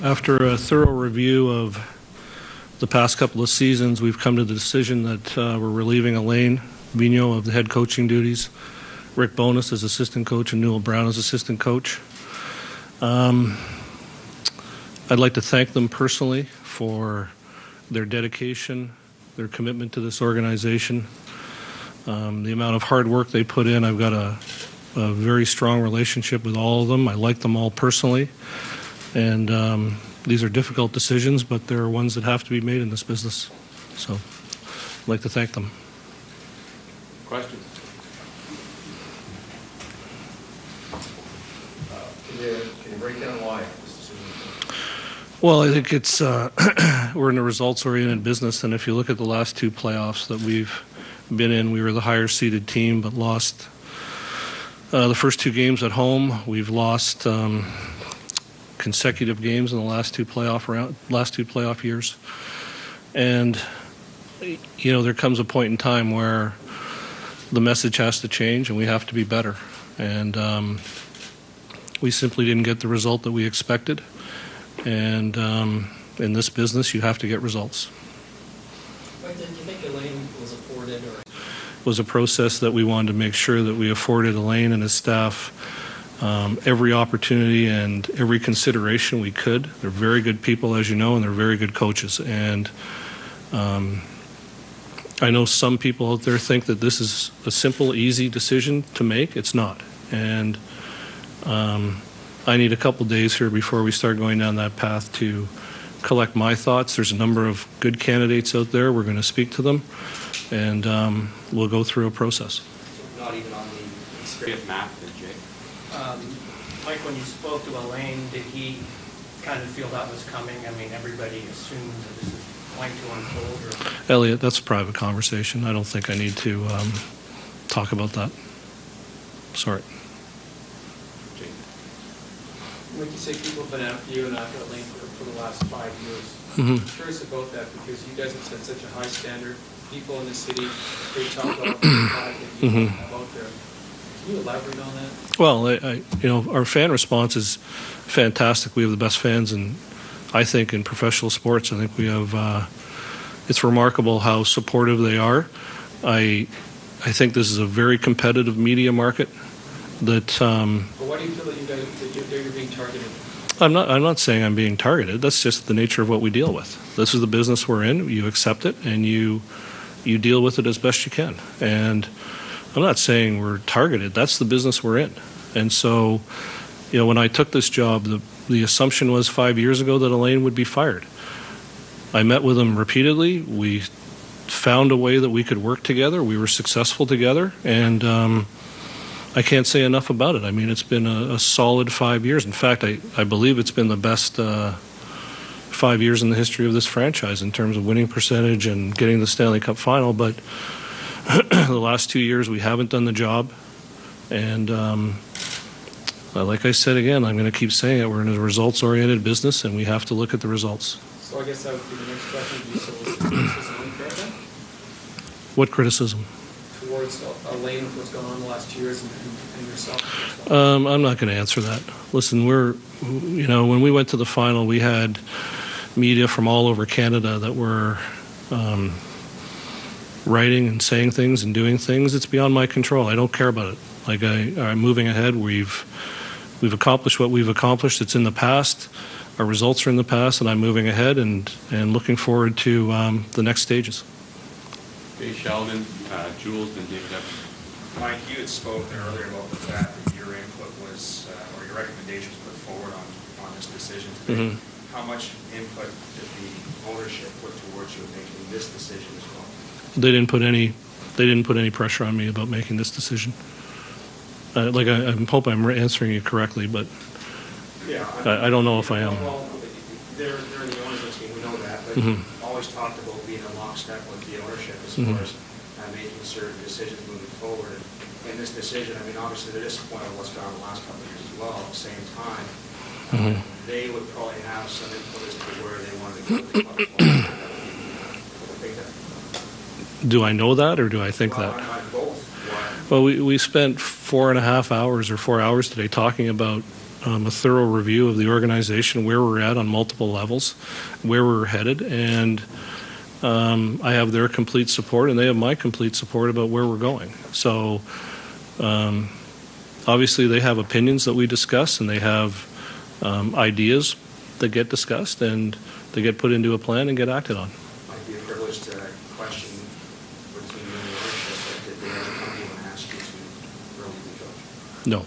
After a thorough review of the past couple of seasons, we've come to the decision that we're relieving Alain Vigneault of the head coaching duties, Rick Bowness as assistant coach, and Newell Brown as assistant coach. I'd like to thank them personally for their dedication, their commitment to this organization, the amount of hard work they put in. I've got a very strong relationship with all of them. I like them all personally. And these are difficult decisions, but there are ones that have to be made in this business. So I'd like to thank them. Questions? Can you break down why this decision? Well, I think it's we're in a results-oriented business, and if you look at the last two playoffs that we've been in, we were the higher-seeded team, but lost the first two games at home. We've lost consecutive games in the last two playoff years, and there comes a point in time where the message has to change and we have to be better, and we simply didn't get the result that we expected, and in this business you have to get results. Did you think Alain was afforded, or? It was a process that we wanted to make sure that we afforded Alain and his staff every opportunity and every consideration we could. They're very good people, as you know, and they're very good coaches. And I know some people out there think that this is a simple, easy decision to make. It's not. And I need a couple days here before we start going down that path to collect my thoughts. There's a number of good candidates out there. We're going to speak to them, and we'll go through a process. So not even on the Straight map, Jay. Mike, when you spoke to Alain, did he kind of feel that was coming? I mean, everybody assumed that this is going to unfold. Or? Elliot, that's a private conversation. I don't think I need to talk about that. Sorry. Jay. Like you say, people have been after you and after Alain for the last 5 years. Mm-hmm. I'm curious about that because you guys have set such a high standard. People in the city, they talk about the product that you have out there. Can you elaborate on that? Well, our fan response is fantastic. We have the best fans, I think, in professional sports. I think we have. It's remarkable how supportive they are. I think this is a very competitive media market. That. But why do you feel that you're being targeted? I'm not saying I'm being targeted. That's just the nature of what we deal with. This is the business we're in. You accept it and you deal with it as best you can. And I'm not saying we're targeted. That's the business we're in. And so, when I took this job, the assumption was 5 years ago that Alain would be fired. I met with him repeatedly. We found a way that we could work together. We were successful together, and I can't say enough about it. I mean, it's been a solid 5 years. In fact, I believe it's been the best 5 years in the history of this franchise in terms of winning percentage and getting the Stanley Cup final. But the last 2 years we haven't done the job, and like I said again, I'm going to keep saying it, we're in a results-oriented business and we have to look at the results. So I guess that would be the next question. So is criticism unfair then? What criticism? Towards Alain, what's going on in the last 2 years, and yourself? I'm not going to answer that. Listen, when we went to the final, we had media from all over Canada that were writing and saying things and doing things. It's beyond my control. I don't care about it. Like I'm moving ahead. We've accomplished what we've accomplished. It's in the past. Our results are in the past, and I'm moving ahead and looking forward to the next stages. Jay Sheldon, Jules, and David Evans. Mike, you had spoken earlier about the fact that your input was, or your recommendations put forward on this decision today. Mm-hmm. How much input did the ownership put towards you making this decision as well? They didn't put any pressure on me about making this decision. I hope I'm answering you correctly, but yeah, I don't know if I am. Well, they're the owners of the team, we know that, but always talked about being in lockstep with the ownership as far as making certain decisions moving forward. And this decision, I mean, obviously they're disappointed in what's gone on the last couple of years as well. At the same time, they would probably have some input as to where they wanted to go with the club. Do I know that, or do I think that? Both. Well, we spent 4.5 hours or 4 hours today talking about a thorough review of the organization, where we're at on multiple levels, where we're headed, and I have their complete support, and they have my complete support about where we're going. So obviously they have opinions that we discuss, and they have ideas that get discussed, and they get put into a plan and get acted on. Might be a privilege to question between you and the ownership, but did they ever come to you and ask you to really be coach? No.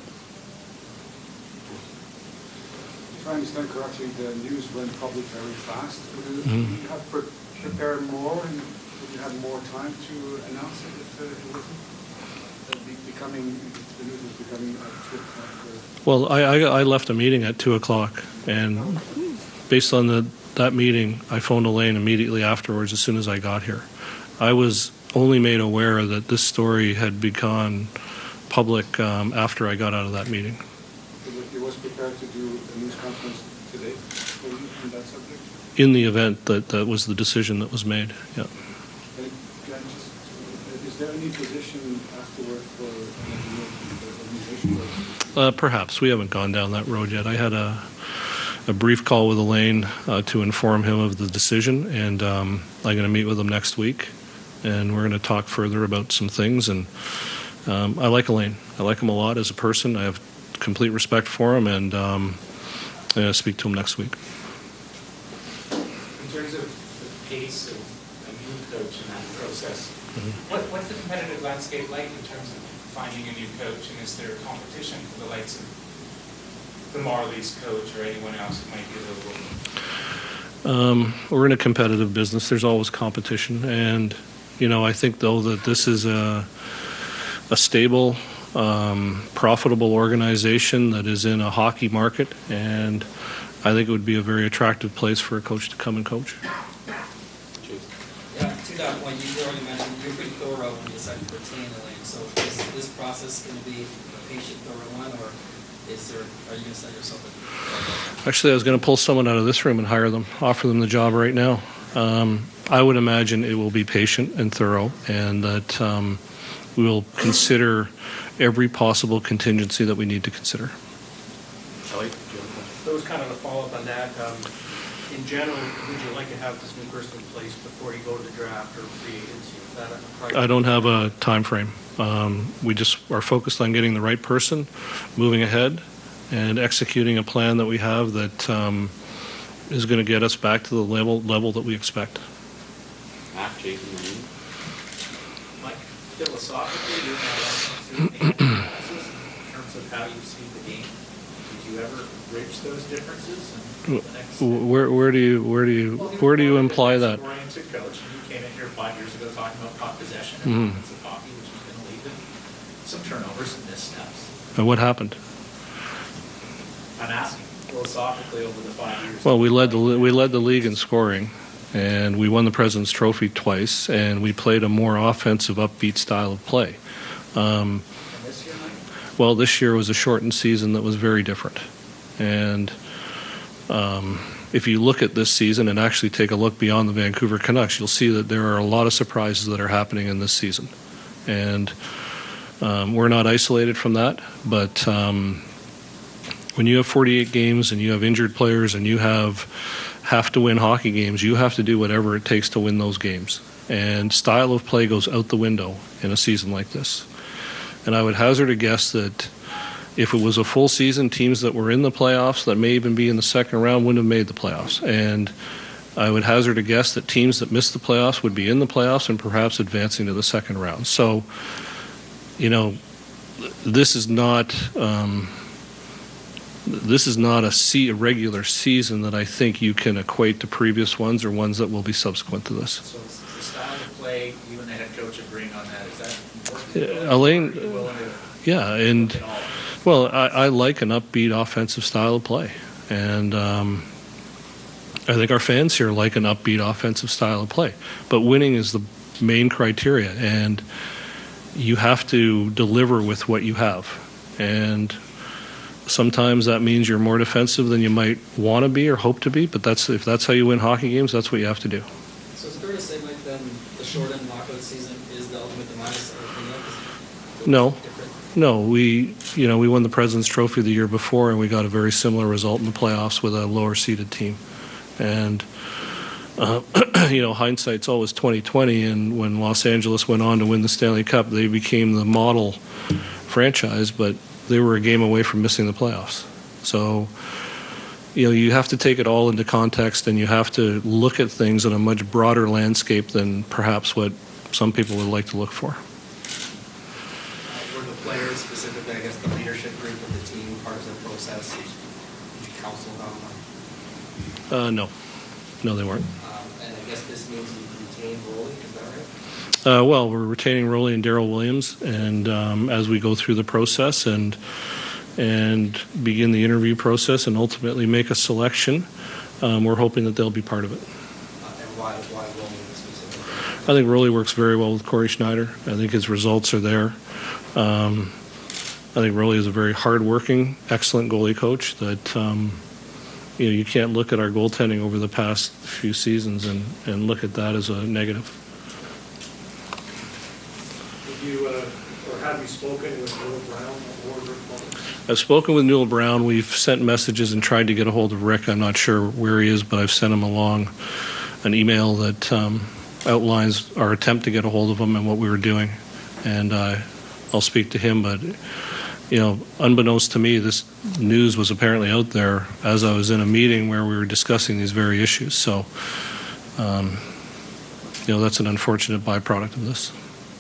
If I understand correctly, the news went public very fast. Would Mhm. you have prepared more, and would you have more time to announce it if it wasn't becoming, the news was becoming Well, I left a meeting at 2 o'clock, and based on that meeting, I phoned Elaine immediately afterwards as soon as I got here. I was only made aware that this story had become public after I got out of that meeting. it was prepared to do a news conference today for you on that subject? In the event that was the decision that was made, yeah. And can I just, is there any position afterward for the organization? Perhaps. We haven't gone down that road yet. I had a brief call with Elaine to inform him of the decision, and I'm going to meet with him next week, and we're going to talk further about some things. And I like Elaine. I like him a lot as a person. I have complete respect for him, and I'm going to speak to him next week. In terms of the pace of a new coach in that process, what's the competitive landscape like in terms of finding a new coach, and is there competition for the likes of the Marlies coach or anyone else who might be available? We're in a competitive business. There's always competition, and I think though that this is a stable, profitable organization that is in a hockey market, and I think it would be a very attractive place for a coach to come and coach. Yeah, to that point, you already mentioned you're pretty thorough when you decide to retain Elaine. So is this process going to be a patient, thorough one, or are you going to set yourself a... Actually, I was going to pull someone out of this room and hire them, offer them the job right now. I would imagine it will be patient and thorough, and that we will consider every possible contingency that we need to consider. Kelly? So it was kind of a follow-up on that. In general, would you like to have this new person in place before you go to the draft or free agency? Is that a priority? I don't have a time frame. We just are focused on getting the right person, moving ahead, and executing a plan that we have that is going to get us back to the level that we expect. Matt, Jason, and you? Mike, philosophically, you're now through the analysis in terms of how you see the game. Did you ever bridge those differences? And the next Where do you imply that? Oriented coach, and you came in here 5 years ago talking about puck possession and offensive hockey, which was going to lead to some turnovers and missteps. And what happened? I'm asking philosophically over the 5 years. Well, we led the league in scoring, and we won the President's Trophy twice, and we played a more offensive, upbeat style of play. And this year, Mike? Well, this year was a shortened season that was very different, and if you look at this season and actually take a look beyond the Vancouver Canucks, you'll see that there are a lot of surprises that are happening in this season, and we're not isolated from that, but when you have 48 games and you have injured players and you have to win hockey games, you have to do whatever it takes to win those games. And style of play goes out the window in a season like this. And I would hazard a guess that if it was a full season, teams that were in the playoffs that may even be in the second round wouldn't have made the playoffs. And I would hazard a guess that teams that missed the playoffs would be in the playoffs and perhaps advancing to the second round. So, this is not a regular season that I think you can equate to previous ones or ones that will be subsequent to this. So it's the style of play, you and the head coach agreeing on that, is that important? Elaine, Are you willing to yeah, and look at all of it? well, I like an upbeat offensive style of play, and I think our fans here like an upbeat offensive style of play. But winning is the main criteria, and you have to deliver with what you have. And sometimes that means you're more defensive than you might want to be or hope to be, but if that's how you win hockey games, that's what you have to do. So is it fair to say, Mike, then the shortened knockout season is the ultimate demise of the No. different No, we won the President's Trophy the year before, and we got a very similar result in the playoffs with a lower-seeded team. And hindsight's always 20/20. And when Los Angeles went on to win the Stanley Cup, they became the model franchise, but they were a game away from missing the playoffs. So, you have to take it all into context, and you have to look at things on a much broader landscape than perhaps what some people would like to look for. Were the players, specifically, I guess, the leadership group of the team, part of the process? Did you counsel them? No, they weren't. And I guess this means you retain Rolly, is that right? Well, we're retaining Rolly and Darryl Williams, and as we go through the process and begin the interview process and ultimately make a selection, we're hoping that they'll be part of it. And why Rolly specifically? I think Rolly works very well with Corey Schneider. I think his results are there. I think Rolly is a very hard-working, excellent goalie coach that you can't look at our goaltending over the past few seasons and look at that as a negative. Have you spoken with Newell Brown or Rick Mullins? I've spoken with Newell Brown. We've sent messages and tried to get a hold of Rick. I'm not sure where he is, but I've sent him along an email that outlines our attempt to get a hold of him and what we were doing. And I'll speak to him, but unbeknownst to me, this news was apparently out there as I was in a meeting where we were discussing these very issues. So, that's an unfortunate byproduct of this.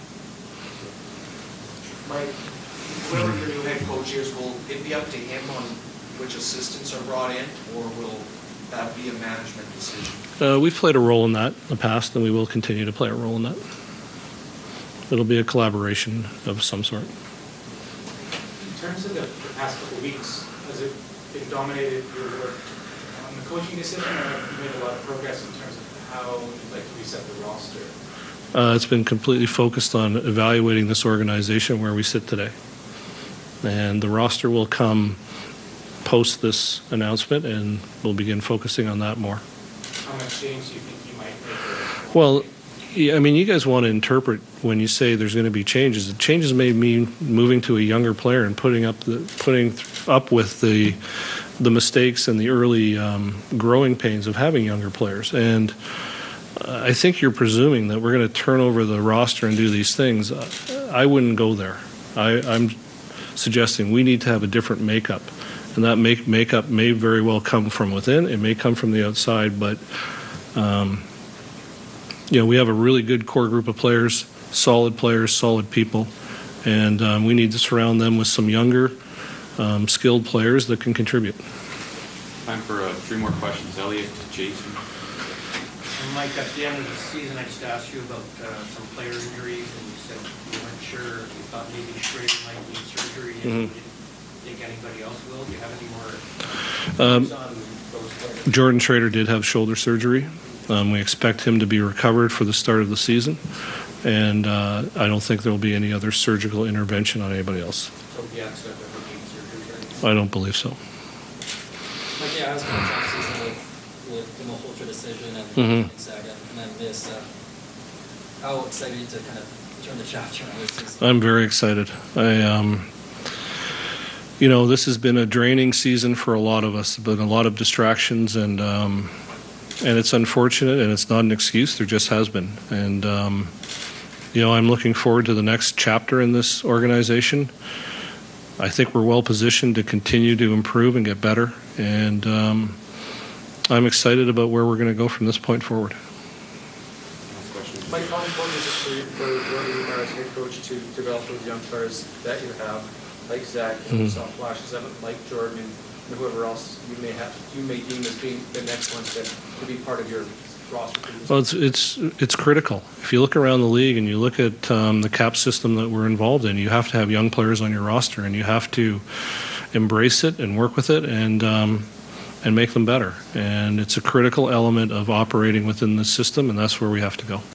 Mike, whoever your new head coach is, will it be up to him on which assistants are brought in, or will that be a management decision? We've played a role in that in the past, and we will continue to play a role in that. It'll be a collaboration of some sort. In terms of the past couple of weeks, has it been dominated your work on the coaching decision, or have you made a lot of progress in terms of how you'd like to reset the roster? It's been completely focused on evaluating this organization where we sit today. And the roster will come post this announcement, and we'll begin focusing on that more. How much change do you think you might make? Well, you guys want to interpret when you say there's going to be changes. The changes may mean moving to a younger player and putting up with the mistakes and the early growing pains of having younger players. And I think you're presuming that we're going to turn over the roster and do these things. I wouldn't go there. I'm suggesting we need to have a different makeup, and that makeup may very well come from within. It may come from the outside, but we have a really good core group of players, solid people, and we need to surround them with some younger, skilled players that can contribute. Time for 3 more questions. Elliot, Jason. And Mike, at the end of the season, I just asked you about some player injuries, and you said you weren't sure. You thought maybe Schrader might need surgery, and you didn't think anybody else will. Do you have any more news on those players? Jordan Schrader did have shoulder surgery. We expect him to be recovered for the start of the season, and I don't think there will be any other surgical intervention on anybody else. So yeah, so surgery. I don't believe so. Like, I was going to talk season with the Malhotra decision and Saga, and then this. How excited to kind of turn the chapter on this season? I'm very excited. This has been a draining season for a lot of us. There's been a lot of distractions, and it's unfortunate, and it's not an excuse. There just has been. And, I'm looking forward to the next chapter in this organization. I think we're well positioned to continue to improve and get better. And I'm excited about where we're going to go from this point forward. Mike, how important is it for you as head coach to develop those young players that you have, like Zach, and some flashes of it, like Jordan, and whoever else you may deem as being the next ones to be part of your roster? Well, it's critical. If you look around the league and you look at the cap system that we're involved in, you have to have young players on your roster, and you have to embrace it and work with it and make them better. And it's a critical element of operating within the system, and that's where we have to go.